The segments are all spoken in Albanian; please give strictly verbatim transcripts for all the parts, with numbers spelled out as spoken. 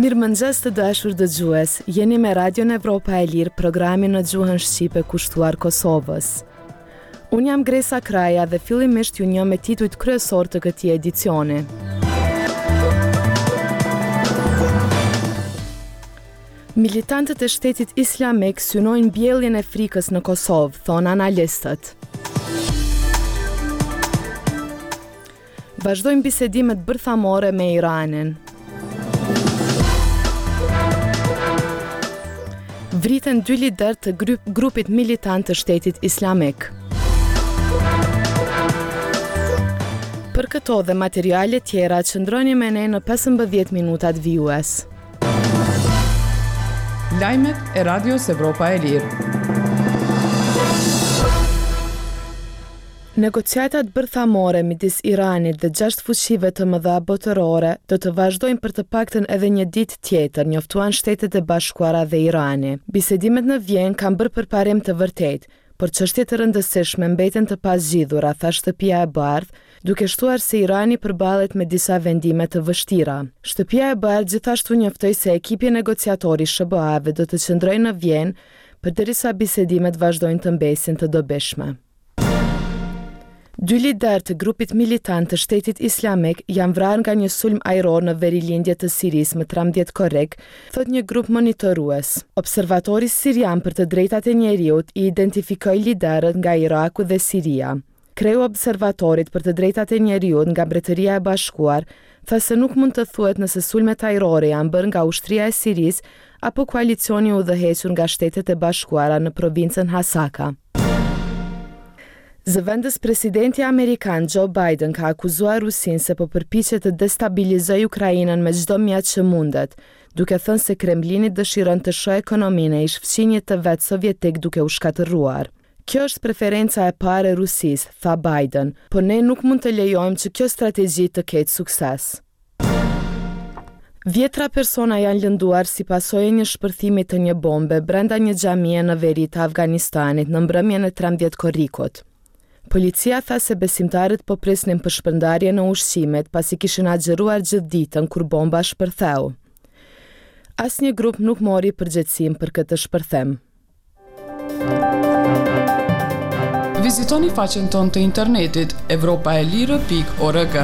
Mirëmëngjes të dashur dëgjues, jeni me Radion Evropa e Lirë, programin në gjuhën shqipe kushtuar Kosovës. Unë jam Gresa Kraja dhe fillimisht ju njoh me titujt kryesor të këtij edicioni. Militantët e shtetit islamik synojnë mbjelljen e frikës në Kosovë, thonë analistët. Vazhdojnë bisedimet bërthamore me Iranin. Vriten dy lider të grupit militant të shtetit islamik. Për këto dhe materiale tjera, qëndroni me ne në pesëmbëdhjetë minutat vijues. Lajmet e Radios Evropa e Lirë. Negociatat bërthamore midis Iranit dhe gjashtë fuqive të mëdha botërore do të vazhdojnë për të paktën edhe një ditë tjetër, njoftuan Shtetet e Bashkuara dhe Irani. Bisedimet në Vjenë kanë bërë përparim të vërtetë, por çështjet e rëndësishme mbeten të pazgjidhura, tha Shtëpia e Bardhë, duke shtuar se Irani përballet me disa vendime të vështira. Shtëpia e Bardhë gjithashtu njoftoi se ekipi negociator i S B A-ve do të qëndrojë në Vjenë përderisa bisedimet vazhdojnë të mbesin të dobishme. Dy lider të grupit militant të shtetit islamik janë vrarë nga një sulm ajror në verilindje të Sirisë më tridhjetë korrik, thot një grup monitorues. Observatori sirian për të drejtat e njerëzit i identifikoi liderët nga Iraku dhe Siria. Kreu observatorit për të drejtat e njerëzit nga Mbretëria e Bashkuar tha se nuk mund të thuhet nëse sulmet ajrore janë bërë nga ushtria e Sirisë apo koalicioni i udhëhequr nga Shtetet e Bashkuara në provincën Hasaka. Zëvendës presidenti Amerikan Joe Biden ka akuzuar Rusinë se po përpiqet të destabilizojë Ukrainën me çdo mjet që mundet, duke thënë se Kremlini dëshiron të shohë ekonominë e ish-fqinjit të vet sovjetik duke u shkatërruar. Kjo është preferenca e parë e Rusisë, tha Biden, por ne nuk mund të lejojmë që kjo strategji të ketë sukses. Dhjetra persona janë lënduar si pasojë e një shpërthimi të një bombe brenda një xhamie në veri të Afganistanit në mbrëmjen e tridhjetë korrikut. Policia tha se besimtarët po prisnin për shpërndarje në ushqimet pasi kishin agjëruar gjithë ditën kur bomba shpërtheu. Asnjë grup nuk mori përgjegjësinë për këtë shpërthim. Vizitoni faqen tonë të internetit evropaelire pikë org.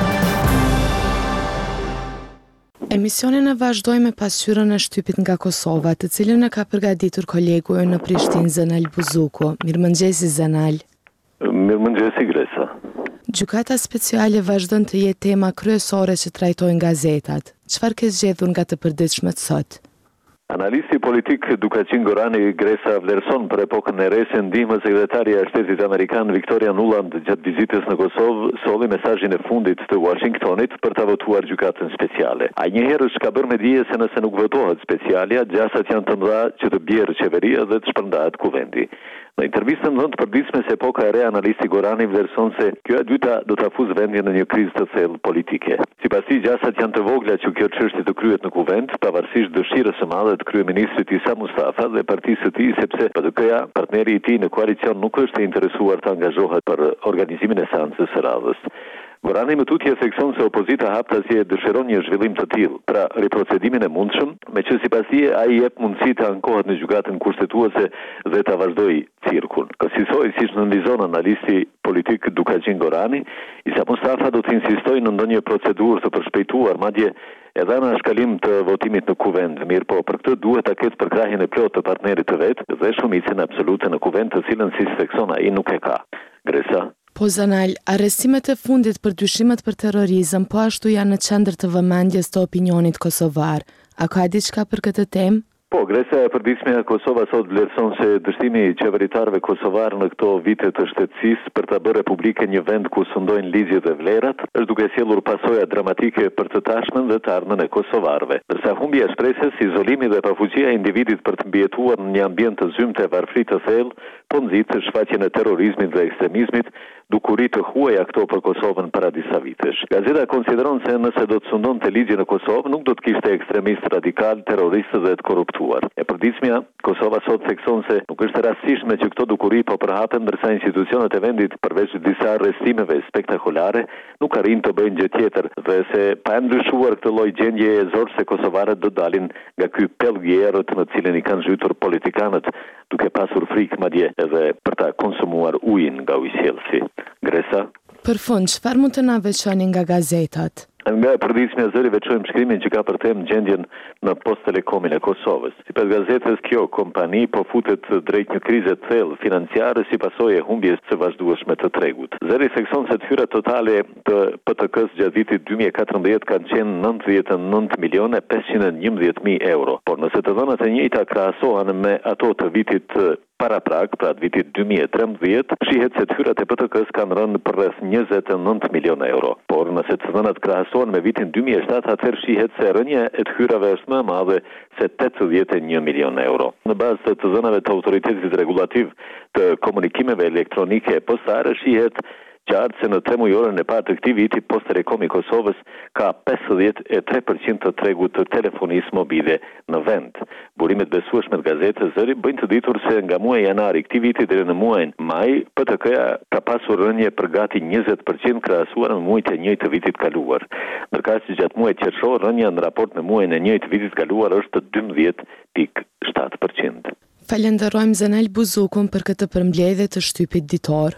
Emisionin e vazhdojmë me pasqyrën e shtypit nga Kosova, të cilën e ka përgatitur kolegu ynë në Prishtinë, Zenal Buzuku. Mirëmëngjesi Zenal. Mirëmëngjesi Gresa. Gjykata speciale vazhdon të jetë tema kryesore që trajtojnë gazetat. Çfarë ke zgjedhur nga të përditshmet sot? Analisti politik Dukaçin Gorani Gresa vlerëson për epokën e re se ndihmë sekretarja e Shtetit Amerikan Victoria Nuland gjatë vizitës në Kosovë solli mesazhin e fundit të Washingtonit për ta votuar gjykatën speciale. Ai njëherë ka bërë me dije se nëse nuk votohet specialja, gjasat janë të mëdha që të bjerë qeveria dhe të shpërndahet kuvendi. Në intervistën dhënë të përditshme se epoka e re, analisti Gorani vlerëson se kjo e dyta do ta fuzë vendin në një krizë të thellë politike. Sipas tij, gjasat janë të vogla që kjo çështje të kryhet në kuvend, pavarësisht dëshirës së madhe të kryeministrit Isa Mustafa dhe partisë së tij, sepse P D K-ja, partneri i tij në koalicion, nuk është i interesuar të angazhohet për organizimin e seancës së radhës. Gorani më tutje thekson se opozita haptasje dëshiron një zhvillim të tillë, pra riprocedimin e mundshëm, me që sipas tij ai jep mundësi të ankohet në gjykatën kushtetuese dhe ta vazhdojë cirkun. Kësaj siç nënvizon analisti politik Dukaçin Gorani, Isa Mustafa do të insistojë në ndonjë procedurë të përshpejtuar, madje edhe në shkalim të votimit në kuvend. Mirë po, për këtë duhet ta ketë përkrahjen e plotë të partnerit të vet dhe shumicën absolute në kuvend, të cilën si thekson ai nuk e ka. Gresa. Po Zanal, arrestimet e fundit për dyshimet për terrorizëm po ashtu janë në qendër të vëmendjes të opinionit kosovar. A ka diçka për këtë temë? Po, Gresa e përditshme e Kosova sot vlerëson se dështimi i qeveritarëve kosovar në këto vite të shtetësisë për ta bërë publike një vend ku sundojnë ligjet dhe vlerat, është duke sjellur pasoja dramatike për të tashmen dhe të ardhmen e kosovarëve. Ndërsa humbja e shpresës, izolimi dhe pafuqia e individit për të mbijetuar në një ambient të zymt e varfëri të thellë, po nxit shfaqjen e terrorizmit dhe ekstremizmit, dukuri të huaja këto për Kosovën para disa vitesh. Gazeta konsideron se nëse do të sundonte ligje në Kosovë, nuk do të kishte ekstremist radikal, terroristë dhe të korruptuar. ndryshuar. E përditshmja, Kosova sot thekson se nuk është rastishme që këto dukuri po përhapen, ndërsa institucionet e vendit, përveç disa arrestimeve spektakolare, nuk arrin të bëjnë gjë tjetër, dhe se pa ndryshuar këtë lloj gjendje e zorë se kosovarët do dalin nga ky pellg i errët në cilin i kanë zhytur politikanët, duke pasur frikë madje edhe për ta konsumuar ujin nga ujësjellësi. Gresa. Për fund, çfarë mund të na veçoni nga gazetat? Nga e përditshmja zëri veçojmë shkrimin që ka për temë gjendjen në Post Telekomin e Kosovës. Sipas gazetës, kjo kompani po futet drejt një krize të thellë financiare si pasojë e humbjes së vazhdueshme të tregut. Zëri thekson se hyrat totale të P T K-s gjatë vitit dy mijë e katërmbëdhjetë kanë qenë nëntëdhjetë e nëntë milione pesëqind e njëmbëdhjetë mijë euro, por nëse të dhënat e njëjta krahasohen me ato të vitit para prag, pra të vitit dy mijë e trembëdhjetë, shihet se hyrat e P T K-s kanë rënë për rreth njëzet e nëntë milionë euro. Por nëse të dhënat krahasohen me vitin dy mijë e shtatë, atëherë shihet se rënja e të hyrave është më e madhe se tetëdhjetë e një milionë euro. Në bazë të të dhënave të autoritetit regulativ të komunikimeve elektronike e postare, shihet qartë se në tre mujorën e parë të këtij viti Post Telekom i Kosovës ka pesëdhjetë e tre përqind të tregut të telefonisë mobile në vend. Burimet besueshme të gazetës Zëri bëjnë të ditur se nga muaji janar i këtij viti deri në muajin maj, P T K-ja ka pasur rënje për gati njëzet përqind krahasuar me muajin e njëjtë të vitit kaluar. Ndërkaq që gjatë muajit qershor rënja në raport me muajin e njëjtë të vitit kaluar është dymbëdhjetë pikë shtatë përqind. Falenderojmë Zenel Buzukun për këtë përmbledhje të shtypit ditor.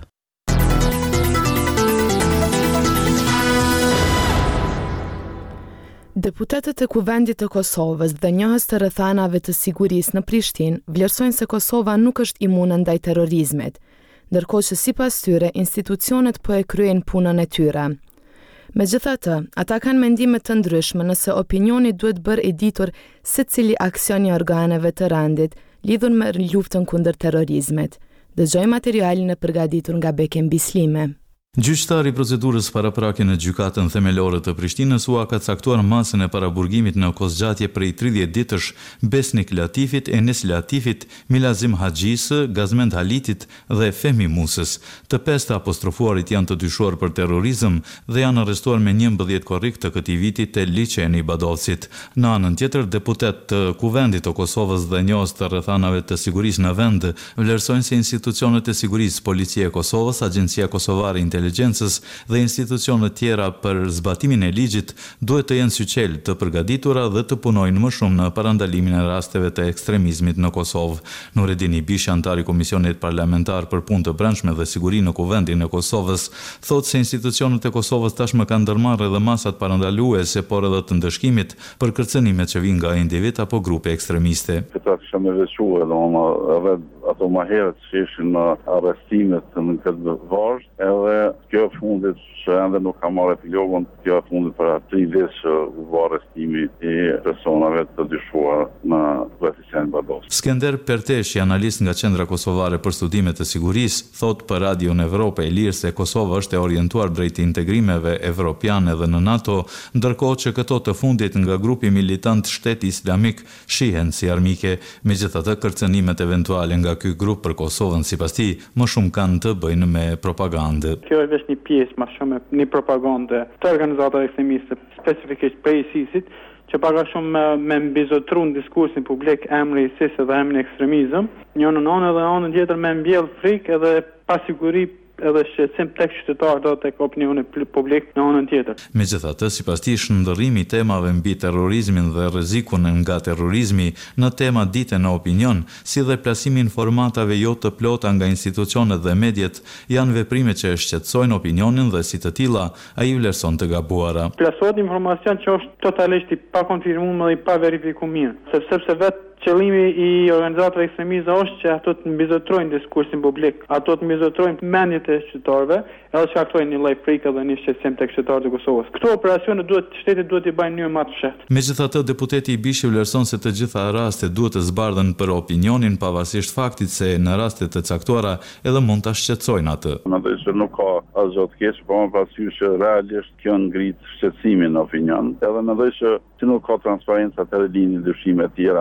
Deputetët e Kuvendit të Kosovës dhe njohës të rrethanave të sigurisë në Prishtinë vlerësojnë se Kosova nuk është imune ndaj terrorizmit, ndërkohë që sipas tyre institucionet po e kryejnë punën e tyre. Megjithatë, ata kanë mendime të ndryshme nëse opinioni duhet bërë i ditur secili aksion i organeve të rendit lidhur me luftën kundër terrorizmit. Dëgjoj materialin e përgatitur nga Bekem Bislime. Gjyqtari i procedurës paraprakje në gjykatën themelore të Prishtinës u ka caktuar masën e paraburgimit në kozgjatje prej tridhjetë ditësh Besnik Latifit, Enes Latifit, Milazim Haxhisë, Gazmend Halitit dhe Fehmi Musës. Të pestë apostrofuarit janë të dyshuar për terrorizëm dhe janë arrestuar me njëmbëdhjetë korrik të këtij viti te liçeni i Badolcit. Në anën tjetër, deputet të Kuvendit të Kosovës dhe njohës të rrethanave të sigurisë në vend vlerësojnë se institucionet e sigurisë, Policia e Kosovës, Agjencia Kosovare e Inteligjencës dhe institucionet tjera për zbatimin e ligjit duhet të jenë syqel të përgatitura dhe të punojnë më shumë në parandalimin e rasteve të ekstremizmit në Kosovë. Nureddin Ibishi, antar i Komisionit Parlamentar për Punë të Brendshme dhe Siguri në Kuvendin e Kosovës, thotë se institucionet e Kosovës tashmë kanë ndërmarrë edhe masat parandaluese, por edhe të ndëshkimit për kërcënimet që vijnë nga individ apo grupe ekstremiste. Këta kisha me veçuar, edhe ato ma herët që ishin në arrestimet në këtë vazhd, edhe kjo fundit që ende nuk ka marrë epilogun, kjo fundit për tri vjet që u bë arrestimi i personave të dyshuar në liçenin Badolc. Skender Perteshi, analist nga Qendra Kosovare për Studime të Sigurisë, thot për Radion Evropë e Lirë se Kosova është e orientuar drejt integrimeve evropiane dhe në NATO, ndërkohë që këto të fundit nga grupi militant Shteti Islamik shihen si armike. Megjithatë, kërcënimet eventuale nga ky grup për Kosovën sipas tij më shumë kanë të bëjnë me propagandë. Kjo është vetëm një pjesë më shumë një propagandë të organizatave ekstremiste, specifikisht prej ISIS-it, që paga shumë me, me mbizotru në diskursin publik emri ISIS dhe emri ekstremizëm, një në anë dhe anën tjetër me mbjell frikë edhe pasiguri edhe shqetësim tek qytetarët dhe tek opinioni publik në anën tjetër. Megjithatë, sipas tij, shndërrimi i temave mbi terrorizmin dhe rrezikun nga terrorizmi në tema dite në opinion, si dhe plasimi i informatave jo të plota nga institucionet dhe mediat, janë veprime që shqetësojnë opinionin dhe si të tilla ai vlerëson të gabuara. Plasohet informacion që është totalisht i pakonfirmuar dhe i pa verifikuar mirë, sepse vetë qëllimi i organizatave ekstremiste është që ato të mbizotrojnë diskursin publik, ato të mbizotrojnë mendjet e qytetarëve, edhe shkaktojnë një lloj frike dhe një shqetësim tek qytetarët e Kosovës. Këto operacione duhet shteti duhet i bëjnë në mënyrë më të fshehtë. Megjithatë, deputeti Ibishi vlerëson se të gjitha rastet duhet të zbardhen për opinionin pavarësisht faktit se në raste të caktuara edhe mund ta shqetësojnë atë. Mendoj se nuk ka asgjë të keq, por më parasysh që realisht kjo ngrit shqetësimin në opinion. Edhe mendoj se si nuk ka transparencë atë linjë dyshime të tjera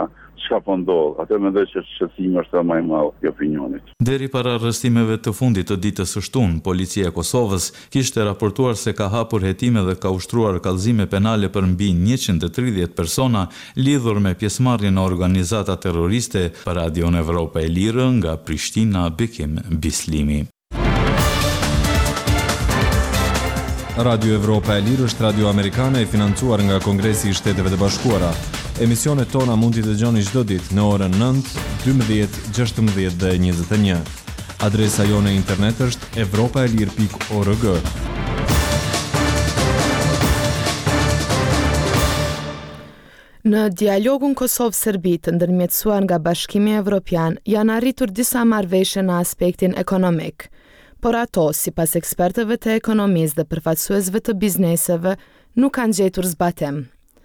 çka po ndodh. Atë mendoj që shqetësimi është më i madh i opinionit. Deri para arrestimeve të fundit të ditës së shtunë, policia e Kosovës kishte raportuar se ka hapur hetime dhe ka ushtruar kallëzime penale për mbi njëqind e tridhjetë persona lidhur me pjesëmarrjen në organizata terroriste. Për Radion Evropa e Lirë nga Prishtina, Bekim Bislimi. Radio Evropa e Lirë është radio amerikane e financuar nga Kongresi i Shteteve të Bashkuara. Emisionet tona mund t'i dëgjoni çdo ditë në orën nëntë, dymbëdhjetë, gjashtëmbëdhjetë dhe njëzet e një. Adresa jone e internet është evropaelir pikë org. Në dialogun Kosovë-Serbi të ndërmjetësuar nga Bashkimi Evropian, janë arritur disa marrëveshje në aspektin ekonomik. Por ato, sipas ekspertëve të ekonomisë dhe përfaqësuesve të bizneseve, nuk kanë gjetur zbatim.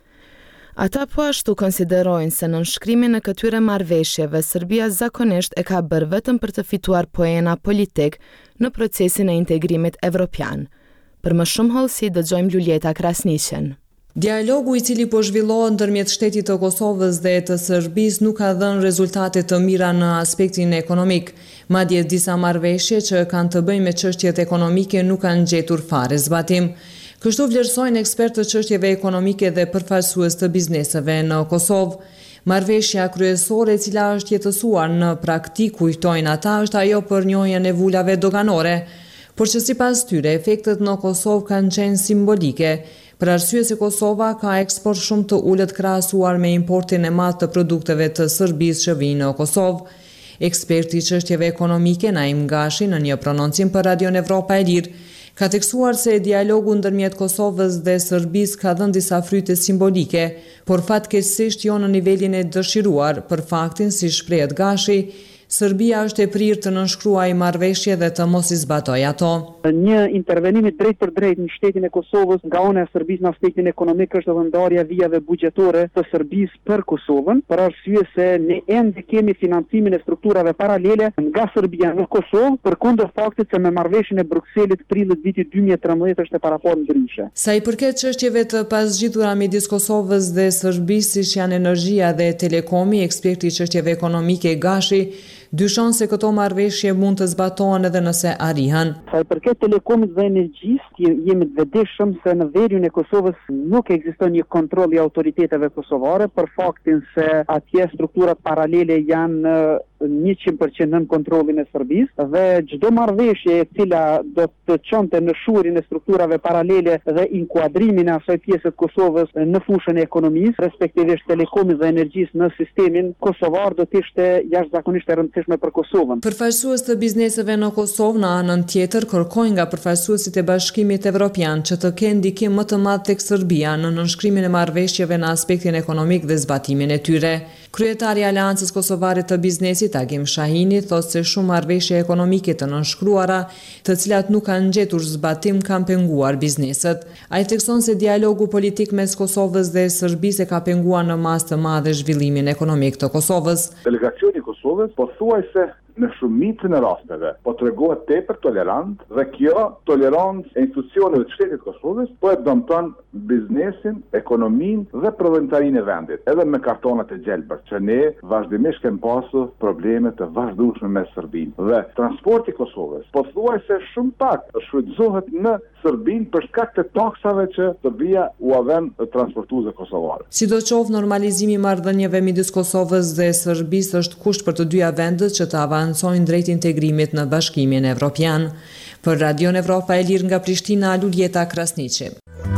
Ata po ashtu konsiderojnë se në nënshkrimin e këtyre marrëveshjeve, Serbia zakonisht e ka bërë vetëm për të fituar poena politik në procesin e integrimit evropian. Për më shumë hollësi dëgjojmë Luljeta Krasniqen. Dialogu i cili po zhvillohet ndërmjet shtetit të Kosovës dhe të Serbisë nuk ka dhënë rezultate të mira në aspektin ekonomik. Madje disa marrëveshje që kanë të bëjnë me çështjet ekonomike nuk kanë gjetur fare zbatim. Kështu vlerësojnë ekspertë të çështjeve ekonomike dhe përfaqësues të bizneseve në Kosovë. Marrëveshja kryesore e cila është jetësuar në praktik, kujtojnë ata, është ajo për njohjen e vulave doganore, por që sipas tyre efektet në Kosovë kanë qenë simbolike. Për arsye se Kosova ka eksport shumë të ulët krahasuar me importin e madh të produkteve të Serbisë që vijnë në Kosovë. Eksperti i çështjeve ekonomike Naim Gashi në një prononcim për Radion Evropa e Lirë ka theksuar se dialogu ndërmjet Kosovës dhe Serbisë ka dhënë disa fryte simbolike, por fatkeqësisht jo në nivelin e dëshiruar, për faktin, si shprehet Gashi, Serbia është e prirë të nënshkruajë marrëveshje dhe të mos i zbatojë ato. Një intervenim i drejt për drejt në shtetin e Kosovës nga ana e Serbisë në aspektin ekonomik është edhe ndarja vijave buxhetore të Serbisë për Kosovën, për arsye se ne ende kemi financimin e strukturave paralele nga Serbia në Kosovë, përkundër faktit se me marrëveshjen e Brukselit prillit vitit dy mijë e trembëdhjetë është e paraportur ndryshe. Sa i përket çështjeve të pasgjitura midis Kosovës dhe Serbisë, siç janë energjia dhe telekomi, eksperti i çështjeve ekonomike Gashi dyshon se këto marrëveshje mund të zbatohen edhe nëse arrihen. Sa i përket telekomit dhe energjisë, jemi të vetëdijshëm se në veriun e Kosovës nuk ekziston një kontroll i autoriteteve kosovare për faktin se atje strukturat paralele janë njëqind përqind nën kontrollin e Serbisë dhe çdo marrëveshje e cila do të çonte në shurin e strukturave paralele dhe inkuadrimin e asaj pjesë të Kosovës në fushën e ekonomisë, respektivisht telekomit dhe energjisë në sistemin kosovar, do të ishte jashtëzakonisht e rëndësishme për Kosovën. Përfaqësues të bizneseve në Kosovë në anën tjetër kërkojnë nga përfaqësuesit e Bashkimit Evropian që të kenë ndikim më të madh tek Serbia në nënshkrimin e marrëveshjeve në aspektin ekonomik dhe zbatimin e tyre. Kryetari i Aleancës Kosovare të Biznesit Agim Shahini thotë se shumë marrëveshje ekonomike të nënshkruara, të cilat nuk kanë gjetur zbatim, kanë penguar bizneset. Ai thekson se dialogu politik mes Kosovës dhe Serbisë ka penguar në masë të madhe zhvillimin ekonomik të Kosovës. Delegacioni i Kosovës pothuajse në shumicën e rasteve po tregohet tepër tolerant dhe kjo tolerancë e institucioneve të shtetit Kosovës po e dëmton biznesin, ekonominë dhe prodhimtarinë e vendit, edhe me kartonat e gjelbër, që ne vazhdimisht kemi pasur probleme të vazhdueshme me Serbinë. Dhe transporti i Kosovës pothuajse shumë pak shfrytëzohet në Serbinë për shkak të taksave që Serbia u avën transportuesve kosovar. Sidoqoftë, normalizimi i marrëdhënieve midis Kosovës dhe Serbisë është kusht për të dyja vendet që të avancojnë drejt integrimit në Bashkimin Evropian. Për Radion Evropa e Lirë nga Prishtina, Luljeta Krasniqi.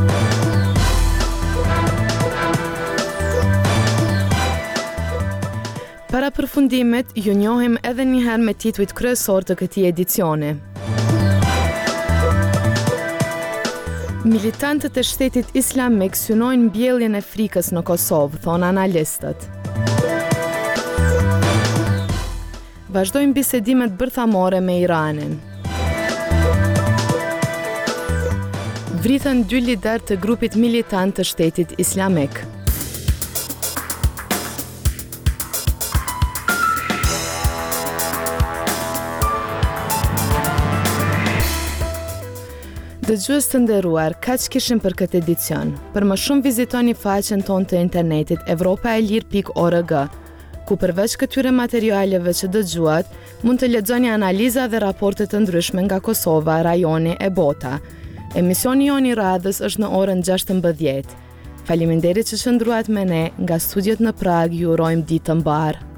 Para përfundimit, ju njohim edhe një herë me titujt kryesor të këtij edicioni. Militantët e shtetit islamik synojnë mbjelljen e frikës në Kosovë, thonë analistët. Vazhdojnë bisedimet bërthamore me Iranin. Vritën dy lider të grupit militant të shtetit islamik. Dëgjues të nderuar, kaq kishim për këtë edicion. Për më shumë vizitoni faqen tonë të internetit evropaelir pikë org. ku përveç këtyre materialeve që dëgjuat, mund të lexoni analiza dhe raporte të ndryshme nga Kosova, rajoni e bota. Emisioni jon i radhës është në orën gjashtëmbëdhjetë. Faleminderit që qëndruat me ne, nga studiet në Prag ju urojmë ditë të mbarë.